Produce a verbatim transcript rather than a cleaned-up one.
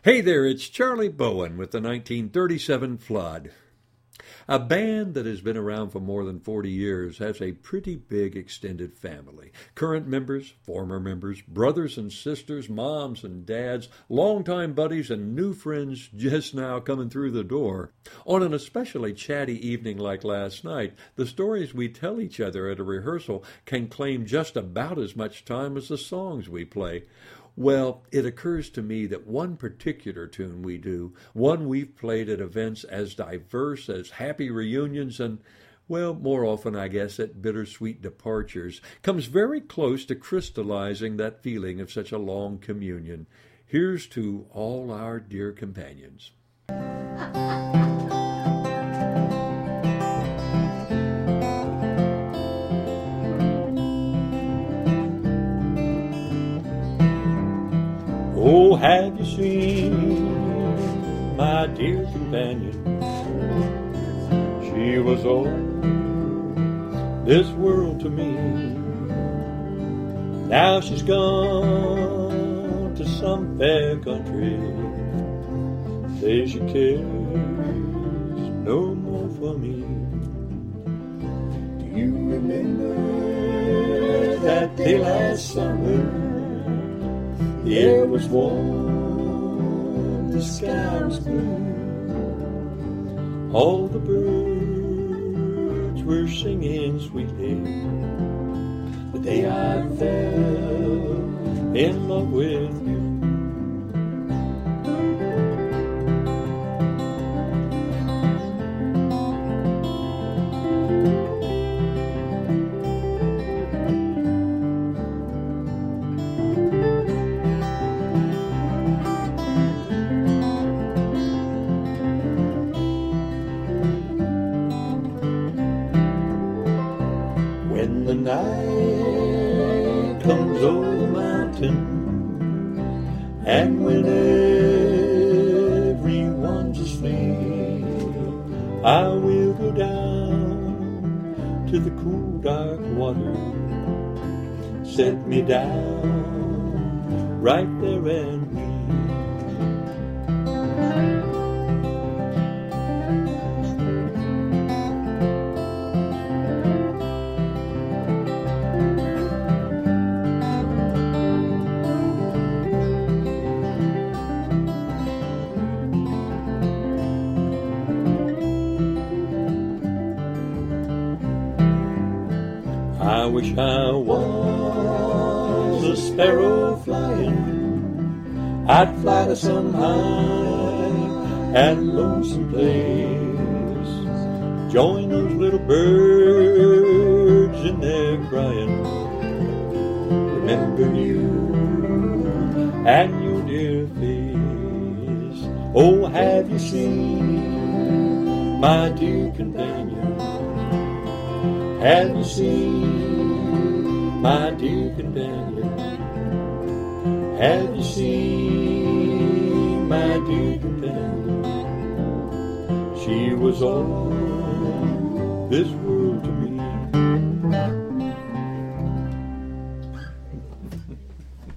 Hey there, it's Charlie Bowen with the nineteen thirty-seven Flood. A band that has been around for more than forty years has a pretty big extended family. Current members, former members, brothers and sisters, moms and dads, longtime buddies, and new friends just now coming through the door. On an especially chatty evening like last night, the stories we tell each other at a rehearsal can claim just about as much time as the songs we play. Well, it occurs to me that one particular tune we do, one we've played at events as diverse as happy reunions and, well, more often, I guess, at bittersweet departures, comes very close to crystallizing that feeling of such a long communion. Here's to all our dear companions. Oh, have you seen my dear companion? She was all this world to me. Now she's gone to some fair country. Say she cares no more for me. Do you remember that day last summer? The air was warm, the sky was blue. All the birds were singing sweetly. The day I fell in love with you. When the night comes over the mountain, and when everyone's asleep, I will go down to the cool dark water. Set me down right there and weep. I wish I was a sparrow flying. I'd fly to some high and lonesome place. Join those little birds in their crying. Remember you and your dear face. Oh, have you seen my dear companion? Have you seen my dear companion? Have you seen my dear companion? She was all this world.